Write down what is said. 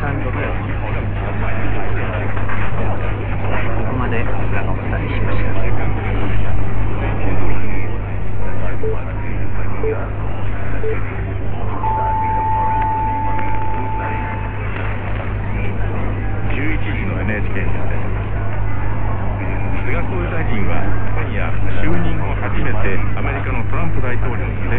さんとここまで僕らがお伝えしました。 11時の NHK ニュースです。菅総理大臣は今夜就任後初めてアメリカのトランプ大統領に